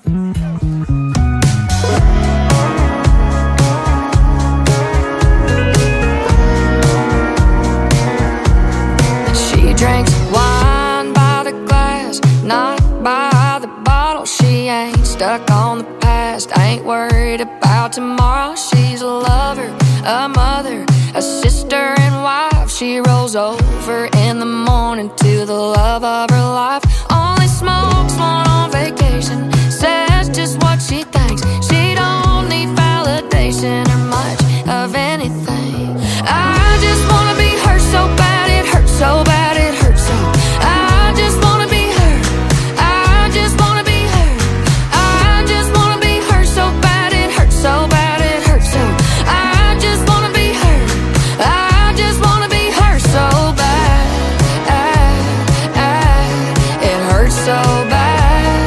She drinks wine by the glass, not by the bottle. She ain't stuck on the past, ain't worried about tomorrow. She's a lover, a mother, a sister and wife. She rolls over in the morning to the love of her life. Only smokes one on vacation, says just what she thinks. She don't need validation or much of anything. I just wanna be her so bad, it hurts so bad, it hurts so. I just wanna be her, I just wanna be her. I just wanna be her so bad, it hurts so bad, it hurts so. I just wanna be her, I just wanna be her so bad. It hurts so bad.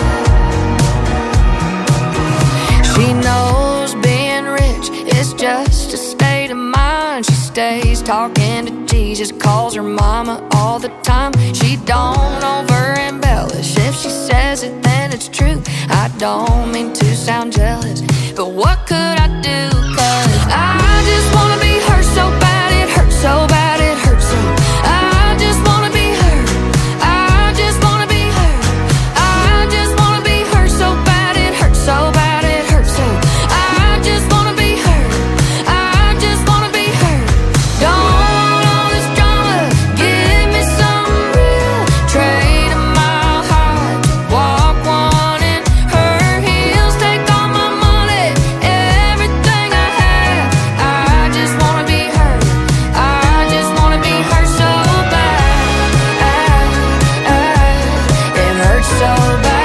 She knows being rich is just a state of mind. She stays talking to Jesus, calls her mama all the time. She don't over embellish, if she says it then it's true. I don't mean to sound jealous, but what could I do? 'Cause I just wanna be her so bad, it hurts so bad, it hurts so. I just wanna be her, I just wanna be her. I just wanna be her so bad, it hurts so bad, it hurts so. I just wanna be her, I just wanna be her. Don't want all this drama, give me some real. Trade a mile high, walk one in her heels. Take all my money, everything I have. I just wanna be her, I just wanna be her so bad. It hurts so bad.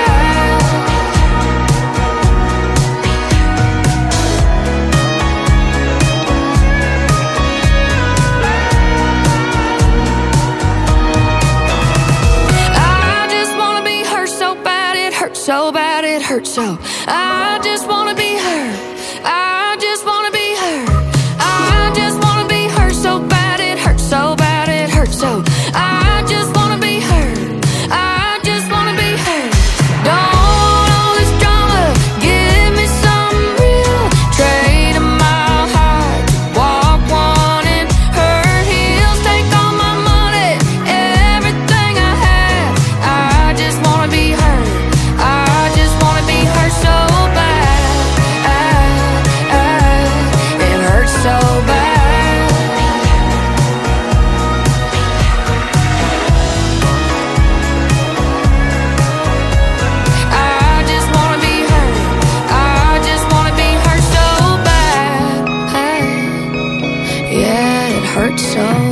I just wanna be her so bad, it hurts so bad, it hurts so. I just wanna be her, I just wanna be her. I just wanna be her so bad, it hurts so bad, it hurts so. I just wanna be her, I just wanna be her. Don't want all this drama, give me some real. Trade a mile high, walk one in her heels. Take all my money, everything I have. I just wanna be her, I just wanna be her so bad. It hurts so bad. I just wanna be her, I just wanna be her so bad. Yeah, it hurts so